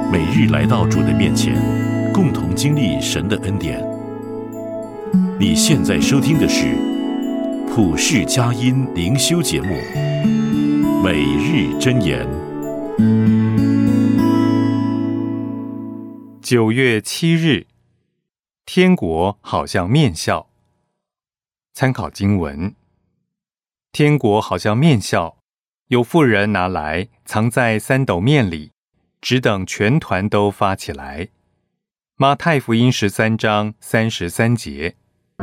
每日来到主的面前，共同经历神的恩典。你现在收听的是普世佳音灵修节目《每日箴言》。 9月7日，天国好像面笑。参考经文：天国好像面笑，有妇人拿来藏在3斗面里，只等全团都发起来。马太福音13章33节。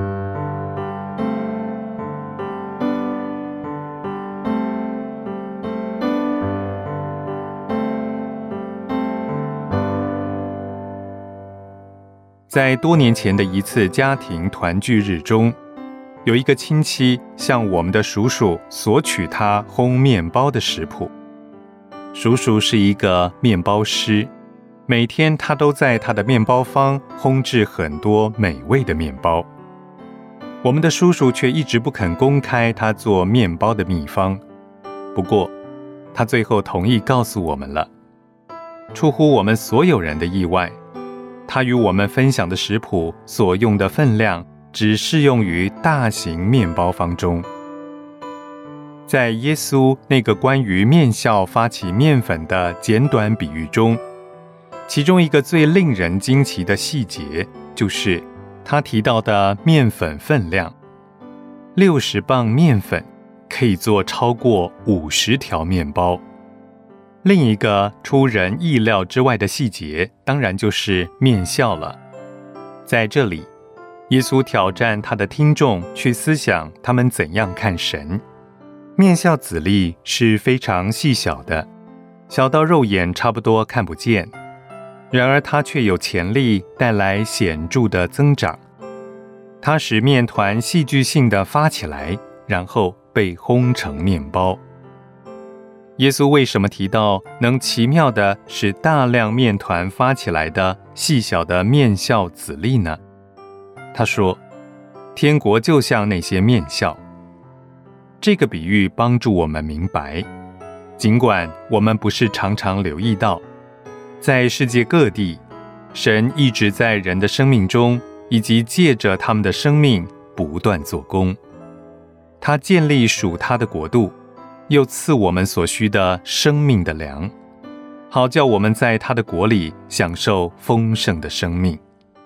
在多年前的一次家庭团聚日中，有一个亲戚向我们的叔叔索取他烘面包的食谱。叔叔是一个面包师，每天他都在他的面包坊烘制很多美味的面包。我们的叔叔却一直不肯公开他做面包的秘方。不过，他最后同意告诉我们了。出乎我们所有人的意外，他与我们分享的食谱所用的分量只适用于大型面包坊中。在耶稣那个关于面笑发起面粉的简短比喻中，其中一个最令人惊奇的细节，就是他提到的面粉分量。60磅面粉可以做超过50条面包。另一个出人意料之外的细节，当然就是面笑了。在这里，耶稣挑战他的听众去思想他们怎样看神。面笑籽粒是非常细小的，小到肉眼差不多看不见，然而它却有潜力带来显著的增长。它使面团戏剧性地发起来，然后被烘成面包。耶稣为什么提到能奇妙地使大量面团发起来的细小的面笑籽粒呢？他说，天国就像那些面笑。这个比喻帮助我们明白，尽管我们不是常常留意到，在世界各地，神一直在人的生命中，以及借着他们的生命不断做工。他建立属他的国度，又赐我们所需的生命的粮，好叫我们在他的国里享受丰盛的生命。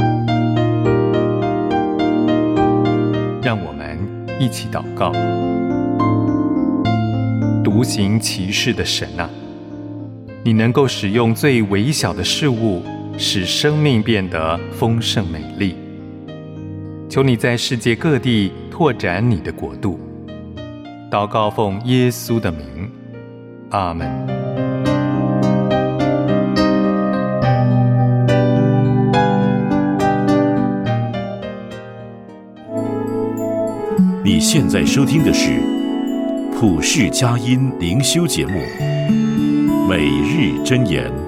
让我们一起祷告。独行其事的神啊，你能够使用最微小的事物，使生命变得丰盛美丽。求你在世界各地拓展你的国度。祷告奉耶稣的名，阿们。 你现在收听的是普世佳音灵修节目《每日箴言》。